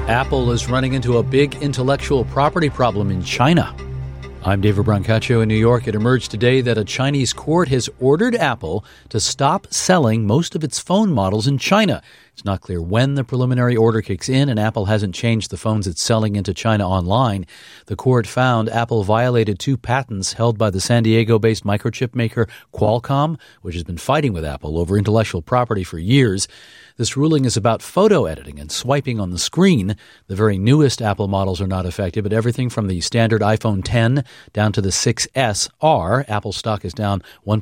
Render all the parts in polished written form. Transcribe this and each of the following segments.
Apple is running into a big intellectual property problem in China. I'm David Brancaccio in New York. It emerged today that a Chinese court has ordered Apple to stop selling most of its phone models in China. It's not clear when the preliminary order kicks in, and Apple hasn't changed the phones it's selling into China online. The court found Apple violated 2 patents held by the San Diego-based microchip maker Qualcomm, which has been fighting with Apple over intellectual property for years. This ruling is about photo editing and swiping on the screen. The very newest Apple models are not affected, but everything from the standard iPhone X down to the 6S are. Apple stock is down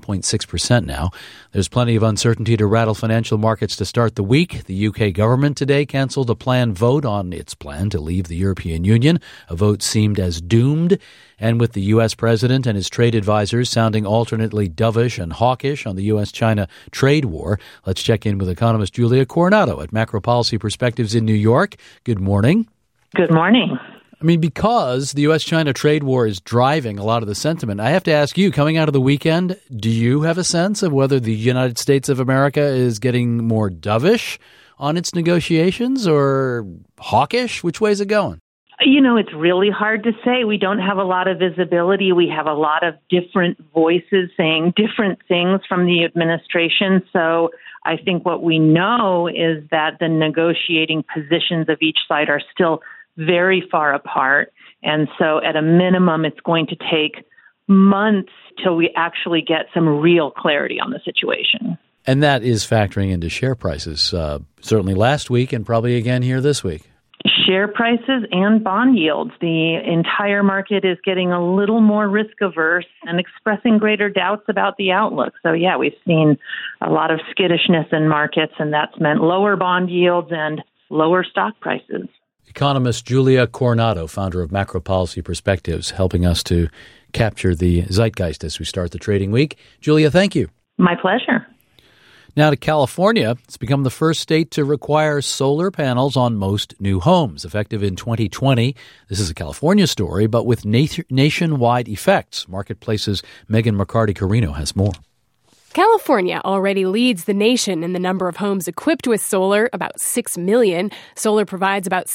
1.6% now. There's plenty of uncertainty to rattle financial markets to start the week. The UK government today canceled a planned vote on its plan to leave the European Union. A vote seemed as doomed. And with the U.S. president and his trade advisors sounding alternately dovish and hawkish on the U.S.-China trade war, let's check in with economist Julia Coronado at Macro Policy Perspectives in New York. Good morning. Good morning. Because the U.S.-China trade war is driving a lot of the sentiment, I have to ask you, coming out of the weekend, do you have a sense of whether the United States of America is getting more dovish on its negotiations or hawkish? Which way is it going? It's really hard to say. We don't have a lot of visibility. We have a lot of different voices saying different things from the administration. So I think what we know is that the negotiating positions of each side are still very far apart. And so at a minimum, it's going to take months till we actually get some real clarity on the situation. And that is factoring into share prices, certainly last week and probably again here this week. Share prices and bond yields. The entire market is getting a little more risk averse and expressing greater doubts about the outlook. So, we've seen a lot of skittishness in markets, and that's meant lower bond yields and lower stock prices. Economist Julia Coronado, founder of Macro Policy Perspectives, helping us to capture the zeitgeist as we start the trading week. Julia, thank you. My pleasure. Now to California. It's become the first state to require solar panels on most new homes, effective in 2020. This is a California story, but with nationwide effects. Marketplace's Megan McCarty-Carino has more. California already leads the nation in the number of homes equipped with solar, about 6 million. Solar provides about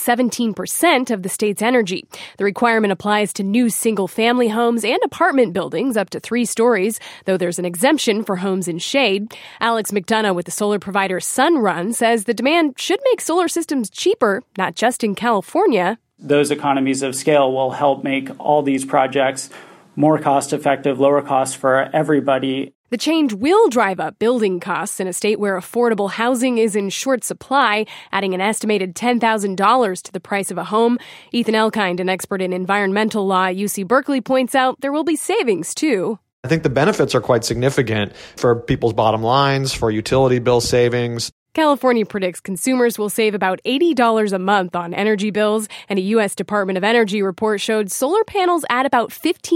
17% of the state's energy. The requirement applies to new single-family homes and apartment buildings up to 3 stories, though there's an exemption for homes in shade. Alex McDonough with the solar provider Sunrun says the demand should make solar systems cheaper, not just in California. Those economies of scale will help make all these projects more cost-effective, lower cost for everybody. The change will drive up building costs in a state where affordable housing is in short supply, adding an estimated $10,000 to the price of a home. Ethan Elkind, an expert in environmental law at UC Berkeley, points out there will be savings, too. I think the benefits are quite significant for people's bottom lines, for utility bill savings. California predicts consumers will save about $80 a month on energy bills, and a U.S. Department of Energy report showed solar panels add about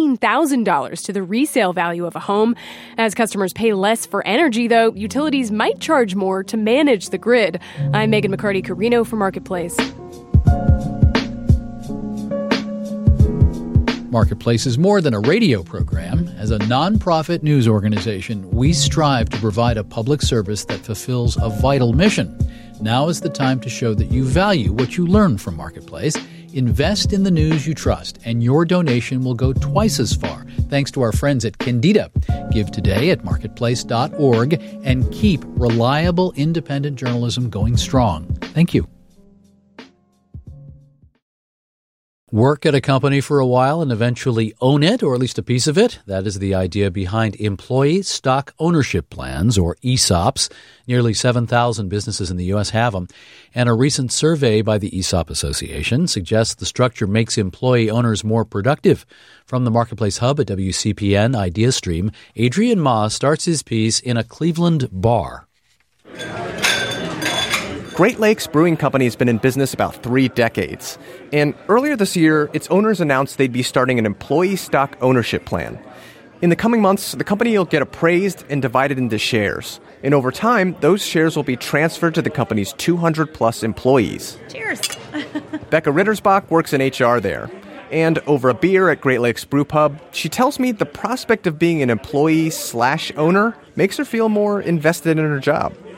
$15,000 to the resale value of a home. As customers pay less for energy, though, utilities might charge more to manage the grid. I'm Megan McCarty-Carino for Marketplace. Marketplace is more than a radio program. As a nonprofit news organization, we strive to provide a public service that fulfills a vital mission. Now is the time to show that you value what you learn from Marketplace. Invest in the news you trust, and your donation will go twice as far, thanks to our friends at Candida. Give today at marketplace.org and keep reliable, independent journalism going strong. Thank you. Work at a company for a while and eventually own it, or at least a piece of it. That is the idea behind employee stock ownership plans, or ESOPs. Nearly 7,000 businesses in the U.S. have them. And a recent survey by the ESOP Association suggests the structure makes employee owners more productive. From the Marketplace Hub at WCPN IdeaStream, Adrian Ma starts his piece in a Cleveland bar. Great Lakes Brewing Company has been in business about 3 decades. And earlier this year, its owners announced they'd be starting an employee stock ownership plan. In the coming months, the company will get appraised and divided into shares. And over time, those shares will be transferred to the company's 200-plus employees. Cheers. Becca Rittersbach works in HR there. And over a beer at Great Lakes Brew Pub, she tells me the prospect of being an employee/owner makes her feel more invested in her job.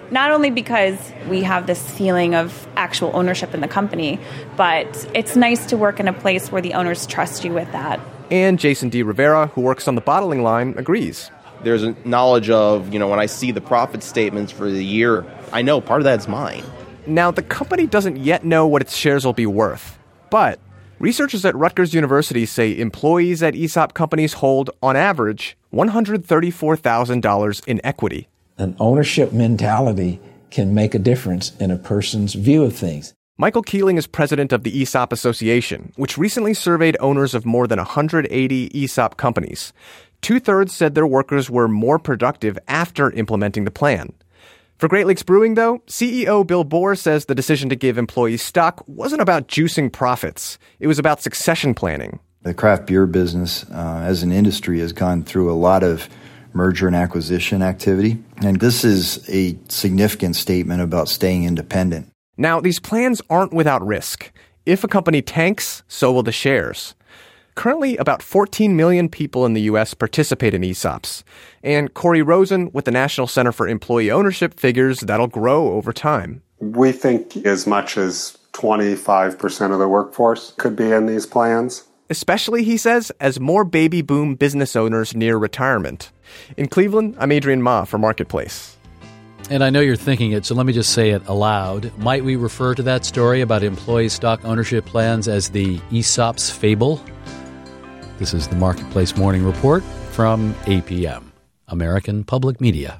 Not only because we have this feeling of actual ownership in the company, but it's nice to work in a place where the owners trust you with that. And Jason D. Rivera, who works on the bottling line, agrees. There's a knowledge of, when I see the profit statements for the year, I know part of that's mine. Now, the company doesn't yet know what its shares will be worth, but researchers at Rutgers University say employees at ESOP companies hold, on average, $134,000 in equity. An ownership mentality can make a difference in a person's view of things. Michael Keeling is president of the ESOP Association, which recently surveyed owners of more than 180 ESOP companies. 2/3 said their workers were more productive after implementing the plan. For Great Lakes Brewing, though, CEO Bill Bohr says the decision to give employees stock wasn't about juicing profits. It was about succession planning. The craft beer business as an industry has gone through a lot of merger and acquisition activity, and this is a significant statement about staying independent. Now, these plans aren't without risk. If a company tanks, so will the shares. Currently, about 14 million people in the U.S. participate in ESOPs. And Corey Rosen with the National Center for Employee Ownership figures that'll grow over time. We think as much as 25% of the workforce could be in these plans. Especially, he says, as more baby boom business owners near retirement. In Cleveland, I'm Adrian Ma for Marketplace. And I know you're thinking it, so let me just say it aloud. Might we refer to that story about employee stock ownership plans as the ESOP's fable? This is the Marketplace Morning Report from APM, American Public Media.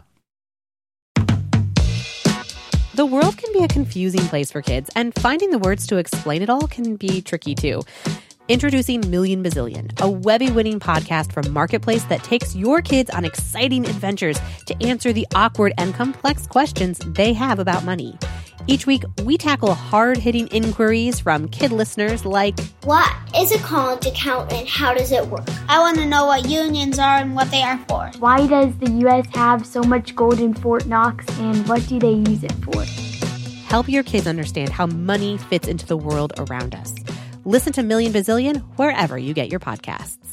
The world can be a confusing place for kids, and finding the words to explain it all can be tricky too. Introducing Million Bazillion, a Webby-winning podcast from Marketplace that takes your kids on exciting adventures to answer the awkward and complex questions they have about money. Each week, we tackle hard-hitting inquiries from kid listeners like, what is a college account and how does it work? I want to know what unions are and what they are for. Why does the U.S. have so much gold in Fort Knox and what do they use it for? Help your kids understand how money fits into the world around us. Listen to Million Bazillion wherever you get your podcasts.